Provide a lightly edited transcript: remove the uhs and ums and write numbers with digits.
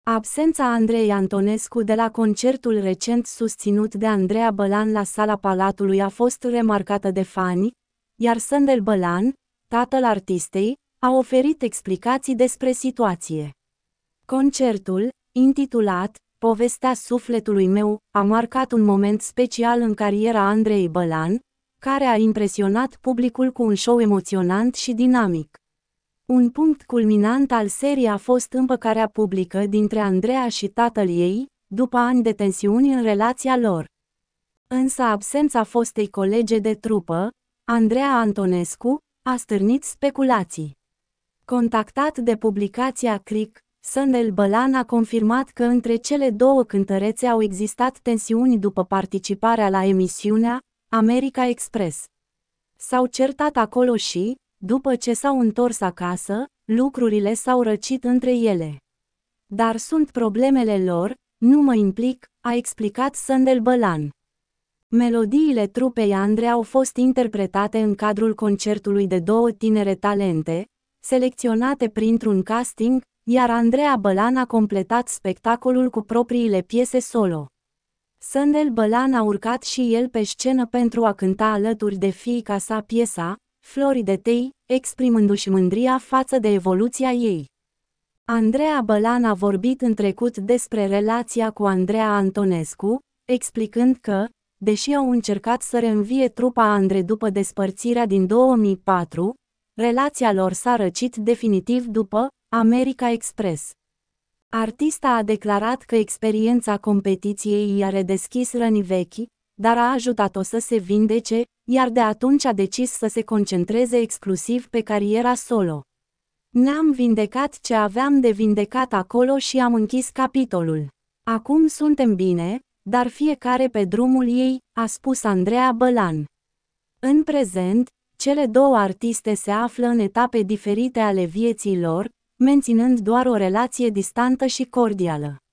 Absența Andrei Antonescu de la concertul recent susținut de Andreea Bălan la Sala Palatului a fost remarcată de fani, iar Sandel Bălan, tatăl artistei, a oferit explicații despre situație. Concertul, intitulat "Povestea sufletului meu", a marcat un moment special în cariera Andreei Bălan, care a impresionat publicul cu un show emoționant și dinamic. Un punct culminant al serii a fost împăcarea publică dintre Andreea și tatăl ei, după ani de tensiuni în relația lor. Însă absența fostei colege de trupă, Andreea Antonescu, a stârnit speculații. Contactat de publicația Click, Sandel Bălan a confirmat că între cele două cântărețe au existat tensiuni după participarea la emisiunea America Express. S-au certat acolo și, după ce s-au întors acasă, lucrurile s-au răcit între ele. Dar sunt problemele lor, nu mă implic, a explicat Sandel Bălan. Melodiile trupei Andrei au fost interpretate în cadrul concertului de două tinere talente, selecționate printr-un casting, iar Andreea Bălan a completat spectacolul cu propriile piese solo. Sandel Bălan a urcat și el pe scenă pentru a cânta alături de fiica sa piesa "Flori de tei", exprimându-și mândria față de evoluția ei. Andreea Bălan a vorbit în trecut despre relația cu Andreea Antonescu, explicând că, deși au încercat să reînvie trupa Andrei după despărțirea din 2004, relația lor s-a răcit definitiv după America Express. Artista a declarat că experiența competiției i-a redeschis răni vechi, dar a ajutat-o să se vindece, iar de atunci a decis să se concentreze exclusiv pe cariera solo. "Ne-am vindecat ce aveam de vindecat acolo și am închis capitolul. Acum suntem bine, dar fiecare pe drumul ei", a spus Andreea Bălan. În prezent, cele două artiste se află în etape diferite ale vieții lor, menținând doar o relație distantă și cordială.